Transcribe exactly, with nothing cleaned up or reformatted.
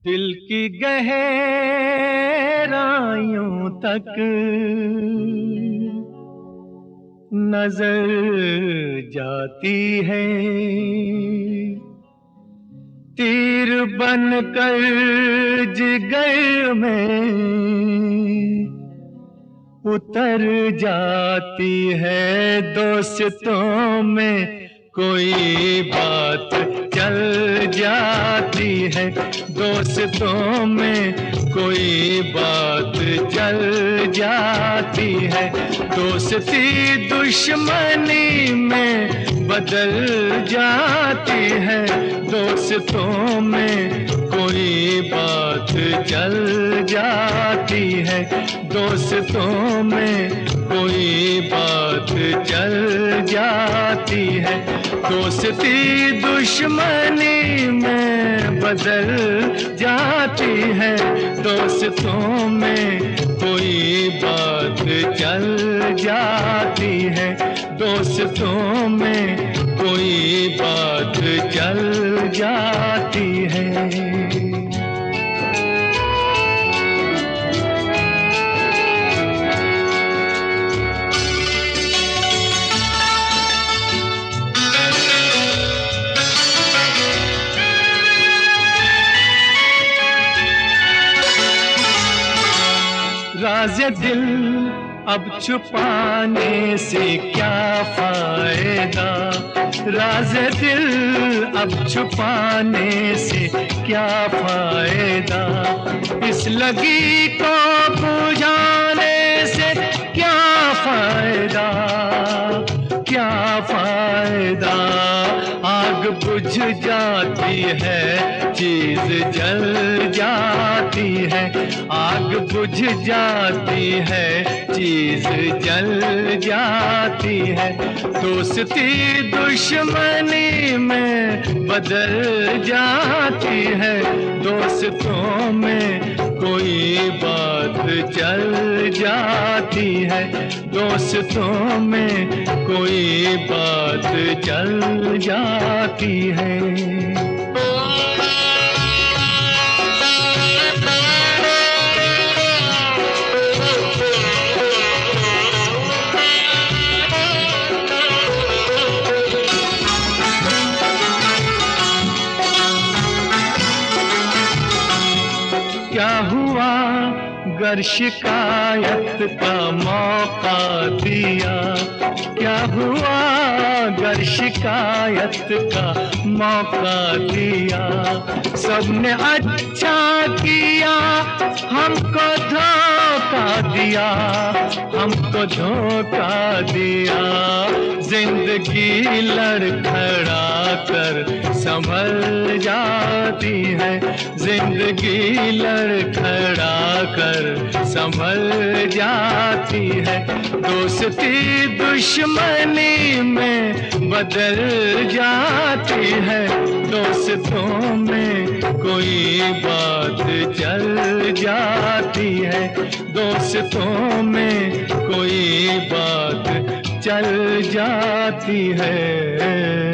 दिल की गहराइयों तक नजर जाती है, तीर बनकर जिगर में उतर जाती है। दोस्तों में कोई बात चल जाती है, दोस्तों में कोई बात चल जाती है। दोस्ती दुश्मनी में बदल जाती है, दोस्तों में कोई बात चल जाती है। दोस्तों में कोई बात चल जाती है। दोस्ती दुश्मनी में बदल जाती है, दोस्तों में कोई बात चल जाती है। दोस्तों में कोई बात चल जाती है। राज़ दिल अब छुपाने से क्या फायदा, राज़ दिल अब छुपाने से क्या फायदा। इस लगी को बुझाने से क्या फायदा, क्या फायदा। आग बुझ जाती है, चीज जल जाती है। आग बुझ जाती है, चीज जल जाती है। दोस्ती दुश्मनी में बदल जाती है, दोस्तों में कोई बात चल जाती है। दोस्तों में कोई बात चल जाती है। क्या हुआ गर शिकायत का मौका दिया, क्या हुआ गर शिकायत का मौका दिया। सबने अच्छा किया, हमको धोखा दिया, हमको धोखा दिया। जिंदगी लड़खड़ा कर संभल जाती है, जिंदगी लड़खड़ा कर संभल जाती है। दोस्ती दुश्मनी में बदल जाती है, दोस्तों में कोई बात चल जाती है। दोस्तों में कोई बात चल जाती है।